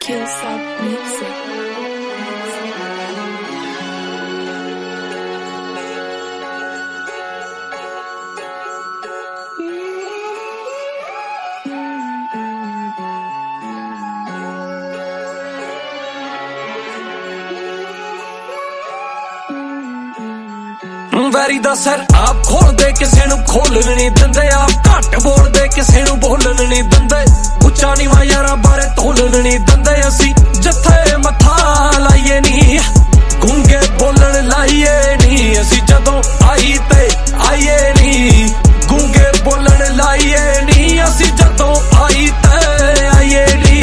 Killsoft Music. Very ਦਾ ਸਿਰ ਆਪ ਖੋਲਦੇ ਕਿਸੇ ਨੂੰ ਖੋਲਣ ਨਹੀਂ ਦਿੰਦੇ, ਆਪ ਘੱਟ ਬੋਲਦੇ ਕਿਸੇ ਨੂੰ ਬੋਲਣ ਨਹੀਂ ਦਿੰਦੇ, ਉੱਚਾ ਨੀਵਾਂ ਯਾਰਾਂ ਬਾਰੇ ਤੋਲਣ ਨਹੀਂ ਦਿੰਦੇ। ਅਸੀਂ ਜਿੱਥੇ ਮੱਥਾ ਲਾਈਏ ਨਹੀਂ ਗੂੰਗੇ ਬੋਲਣ ਲਾਈਏ ਨਹੀਂ, ਅਸੀਂ ਜਦੋਂ ਆਈ ਤੇ ਆਈਏ ਨਹੀਂ ਗੂੰਗੇ ਬੋਲਣ ਲਾਈਏ ਨਹੀਂ, ਅਸੀਂ ਜਦੋਂ ਆਈ ਤੇ ਆਈਏ ਨਹੀਂ।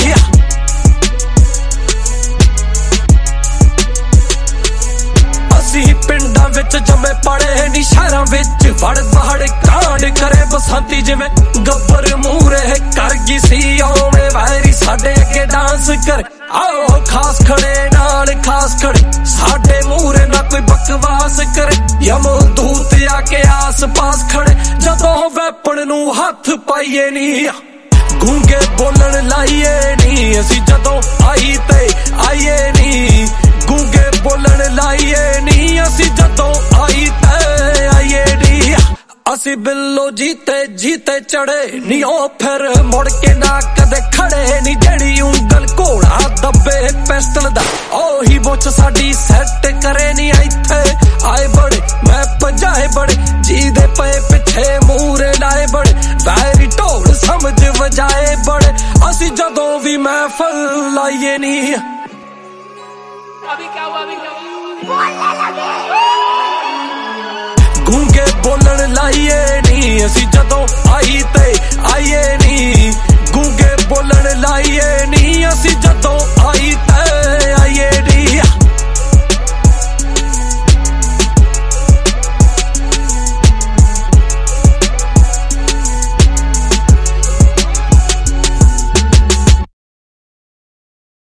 ਅਸੀਂ ਪਿੰਡਾਂ ਵਿੱਚ ਜੰਮੇ ਪੜੇ ਨੀ ਸ਼ਹਿਰਾਂ ਵਿੱਚ ਵੜ ਵੜ ਕਾਂਡ ਕਰੇ ਬਸੰਤੀ ਜਿਵੇਂ ਗੱਬਰ ਮੂਹਰੇ ਕਰ ਗਈ ਸੀ ਆਉਣੇ ਵੈਰੀ ਸਾਡੇ ਅੱਗੇ ਡਾਂਸ ਕਰ ਆਓ ਖਾਸ ਖੜੇ ਨਾਲ ਖਾਸ ਖੜੇ ਸਾਡੇ ਮੂਹਰੇ ਨਾ ਕੋਈ ਬਕਵਾਸ ਕਰੇ ਯਮਲ ਦੂਤ ਆ ਕੇ ਆਸ ਪਾਸ ਖੜੇ ਜਦੋਂ ਵੈਪਣ ਨੂੰ ਹੱਥ ਪਾਈਏ ਨੀ ਗੂੰਗੇ ਬੋਲਣ ਲਾਈਏ ਨੀ, ਅਸੀਂ ਜਦੋਂ ਆਈ ਤੇ ਆਈਏ ਨੀ ਗੂੰਗੇ ਬੋਲਣ ਲਾਈਏ ਨੀ, ਅਸੀਂ ਜਦੋਂ ਆਈ ਤੇ ਆਈਏ ਨੀ। ਅਸੀਂ ਬਿੱਲੋ ਜੀਤੇ ਚੜੇ ਨੀ ਉਹ ਫਿਰ ਮੁੜ ਕੇ ਨਾ ਕਦੇ ਖੜੇ ਨੀ, ਜਿਹੜੀ ਉਂਗਲ ਘੋੜਾ ਦੱਬੇ ਪਿਸਟਲ ਦਾ ਉਹੀ ਮੁੱਛ ਸਾਡੀ ਸੈੱਟ ਕਰੇ ਨੀ। ਇੱਥੇ ਆਏ ਬੜੇ ਮੈਂ ਭਜਾਏ ਬੜੇ ਜਿਹਦੇ ਪਏ ਪਿੱਛੇ ਮੂਹਰੇ ਲਾਏ ਬੜੇ ਵੈਰੀ ਢੋਲ ਸਮਝ ਵਜਾਏ ਬੜੇ, ਅਸੀਂ ਜਦੋਂ ਵੀ ਮਹਿਫਲ ਲਾਈਏ ਨੀ ਗੂੰਗੇ ਬੋਲਣ ਲਾਈਏ ਨੀ, ਅਸੀਂ ਜਦੋਂ ਆਈ ਤੇ ਆਈਏ ਨੀ ਗੂੰਗੇ ਬੋਲਣ ਲਾਈਏ